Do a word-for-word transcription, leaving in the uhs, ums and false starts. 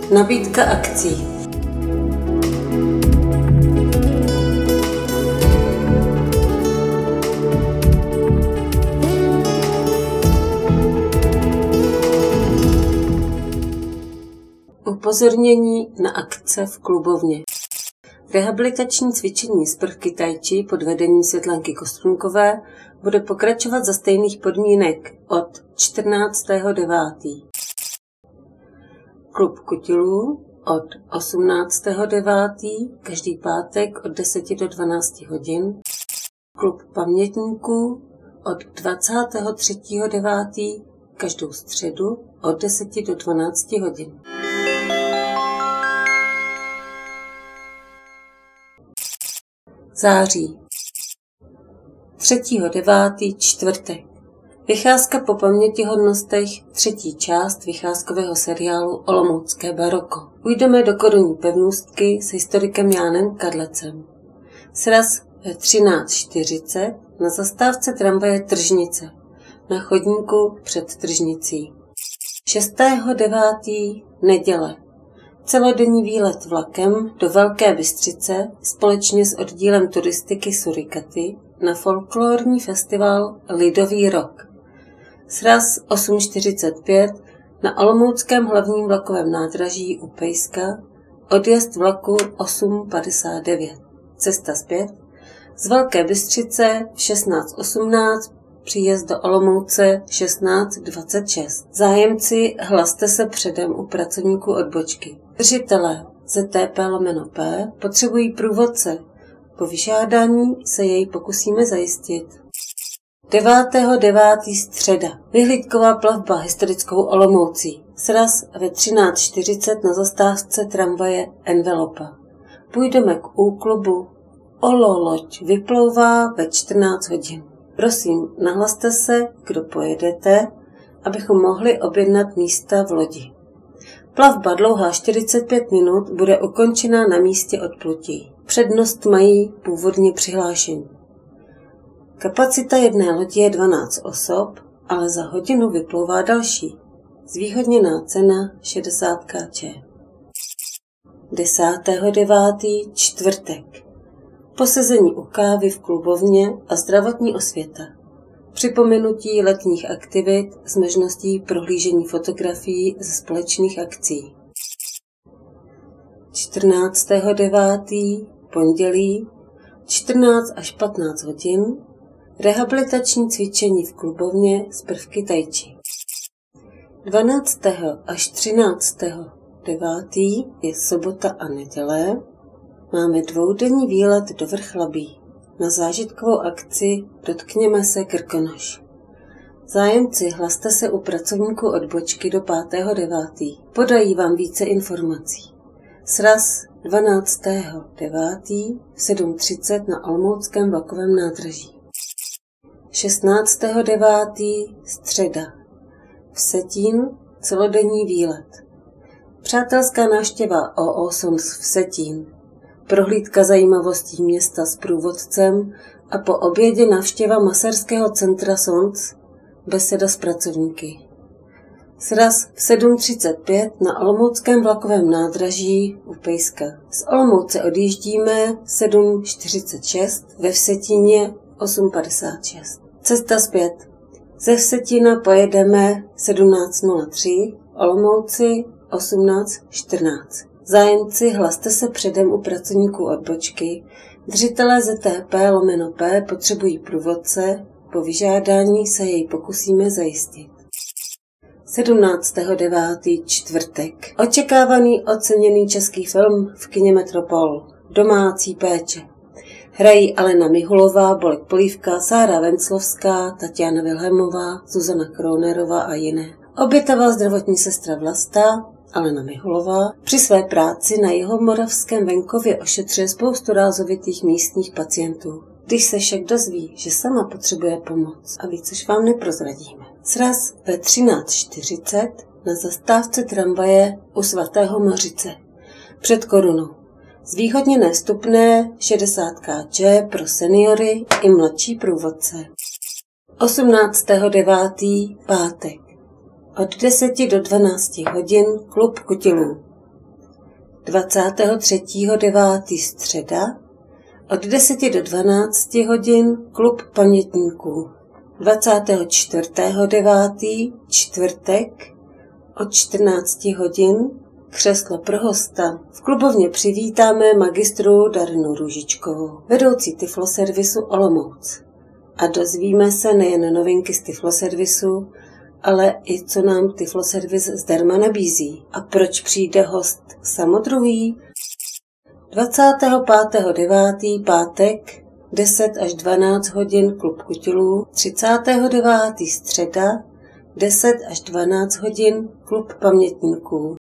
Nabídka akcí. Upozornění na akce v klubovně. Rehabilitační cvičení z prvky tai chi pod vedením Světlanky Kostrunkové bude pokračovat za stejných podmínek od čtrnáctého devátého Klub kutilů od osmnáctého devátého každý pátek od deseti do dvanácti hodin. Klub pamětníků od dvacátého třetího devátého každou středu od deseti do dvanácti hodin. Září. třetího devátého čtvrtek. Vycházka po pamětihodnostech, třetí část vycházkového seriálu Olomoucké baroko. Půjdeme do korunní pevnostky s historikem Jánem Kadlecem. Sraz ve třináct čtyřicet na zastávce tramvaje Tržnice, na chodníku před Tržnicí. šestého devátého neděle. Celodenní výlet vlakem do Velké Bystřice společně s oddílem turistiky Surikaty na folklorní festival Lidový rok. Sraz osm čtyřicet pět na olomouckém hlavním vlakovém nádraží u Pejska, odjezd vlaku osm padesát devět. Cesta zpět z Velké Bystřice v šestnáct osmnáct, příjezd do Olomouce šestnáct dvacet šest. Zájemci, hlaste se předem u pracovníků odbočky. Držitelé Z T P lomeno P potřebují průvodce. Po vyžádání se jej pokusíme zajistit. devátého devátého středa. Vyhlídková plavba historickou Olomoucí. Sraz ve třináct čtyřicet na zastávce tramvaje Envelopa. Půjdeme k úklubu. Olo loď vyplouvá ve čtrnáct hodin. Prosím, nahlaste se, kdo pojedete, abychom mohli objednat místa v lodi. Plavba dlouhá čtyřicet pět minut bude ukončena na místě odplutí. Přednost mají původně přihlášení. Kapacita jedné lodi je dvanáct osob, ale za hodinu vyplouvá další. Zvýhodněná cena šedesát korun. desátého devátého čtvrtek. Posezení u kávy v klubovně a zdravotní osvěta. Připomenutí letních aktivit s možností prohlížení fotografií ze společných akcí. čtrnáctého devátého pondělí čtrnáct až patnáct hodin rehabilitační cvičení v klubovně z prvky tai chi. dvanáctého až třináctého devátého je sobota a neděle. Máme dvoudenní výlet do Vrchlabí. Na zážitkovou akci Dotkněme se Krkonoš. Zájemci, hlaste se u pracovníků odbočky do pátého devátého Podají vám více informací. Sraz dvanáctého devátého v sedm třicet na olomouckém vlakovém nádraží. šestnáctého devátého středa. Vsetín celodenní výlet. Přátelská návštěva O O Sons Vsetín. Prohlídka zajímavostí města s průvodcem a po obědě návštěva masérského centra Sons, beseda s pracovníky. Sraz v sedm třicet pět na olomouckém vlakovém nádraží u Pejska. Z Olomouce odjíždíme sedm čtyřicet šest, ve Vsetíně osm padesát šest. Cesta zpět. Ze Vsetína pojedeme sedmnáct nula tři, Olomouci osmnáct čtrnáct. Zájemci, hlaste se předem u pracovníků odbočky. Držitelé Z T P lomeno P potřebují průvodce, po vyžádání se jej pokusíme zajistit. sedmnáctého devátého čtvrtek. Očekávaný oceněný český film v kině Metropol. Domácí péče. Hrají Alena Mihulová, Bolek Polívka, Sára Venclovská, Tatiana Vilhemová, Zuzana Kronerová a jiné. Obětavá zdravotní sestra Vlasta, Alena Mihulová, při své práci na jihomoravském venkově ošetřuje spoustu rázovitých místních pacientů. Když se však dozví, že sama potřebuje pomoc a víc už vám neprozradíme. Sraz ve třináct čtyřicet na zastávce tramvaje u Svatého Mořice. Před korunou. Zvýhodněné vstupné šedesát korun pro seniory i mladší průvodce. osmnáctého devátého pátek. Od deseti do dvanácti hodin klub kutilů. dvacátého třetího devátého středa od deseti do dvanácti hodin klub pamětníků. dvacátého čtvrtého devátého čtvrtek od čtrnácti hodin křeslo pro hosta. V klubovně přivítáme magistru Darinu Růžičkovou, vedoucí Tyfloservisu Olomouc. A dozvíme se nejen novinky z Tyfloservisu, ale i co nám Tyfloservis zdarma nabízí. A proč přijde host samodruhý? dvacátého pátého devátého pátek deset až dvanáct hodin klub kutilů, třicátého devátého středa deset až dvanáct hodin klub pamětníků.